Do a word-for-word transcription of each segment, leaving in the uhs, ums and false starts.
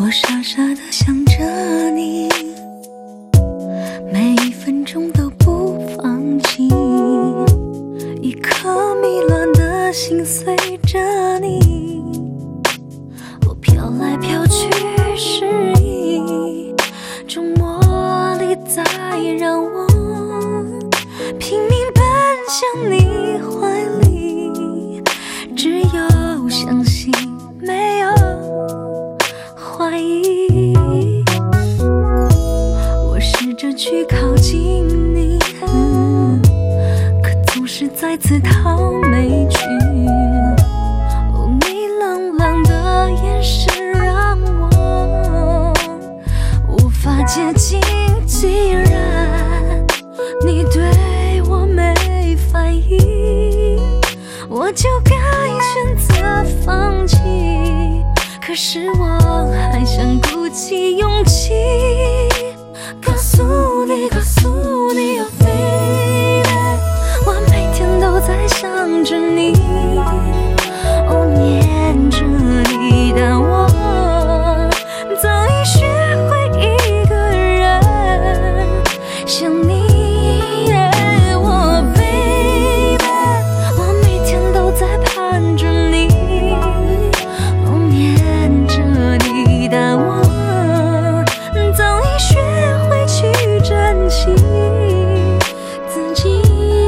我傻傻地想着你，每一分钟都不放弃，一颗迷乱的心随着你，我飘来飘去失意，种魔力在让我拼命奔向你怀里，只有相信没有怀疑。我试着去靠近你，嗯，可总是再次逃没去。哦，你冷冷的眼神让我无法接近，既然你对我没反应，我就该选择放弃。可是我还想鼓起勇气，告诉你，告诉你，Oh baby，我每天都在想着你，哦，念着你，但我早已学会一个人想你。我 baby， 我每天都在盼着你，哦，念着你，但我早已学会去珍惜自己。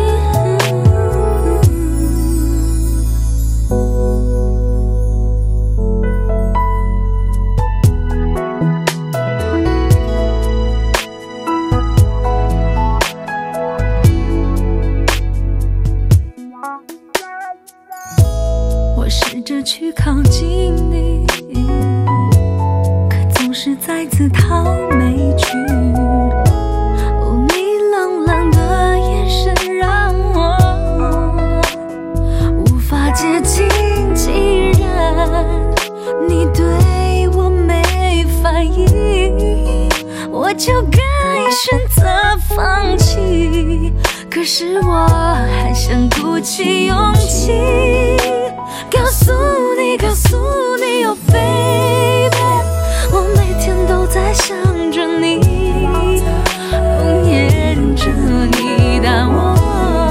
我试着去靠近你，可总是再次逃没去。哦，你冷冷的眼神让我无法接近，既然你对我没反应，我就该选择放弃。可是我还想鼓起勇气，告诉你，告诉你，Oh baby， 我每天都在想着你，哦，念着你，但我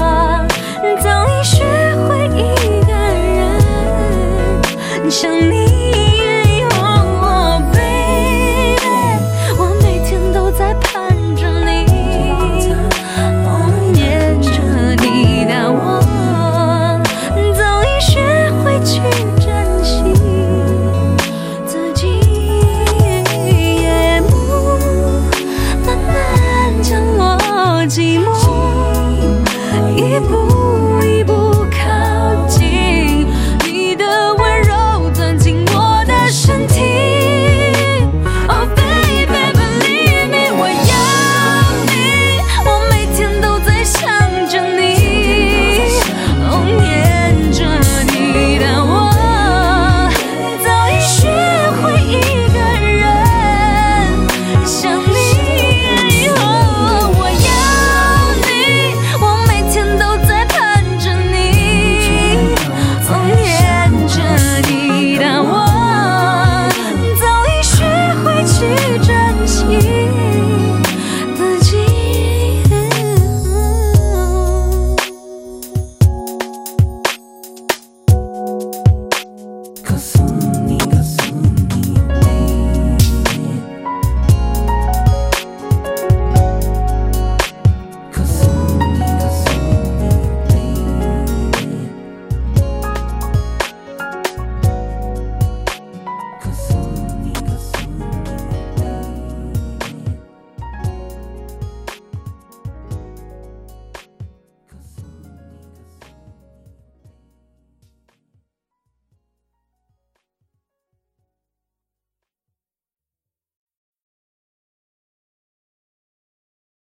早已学会一个人想你。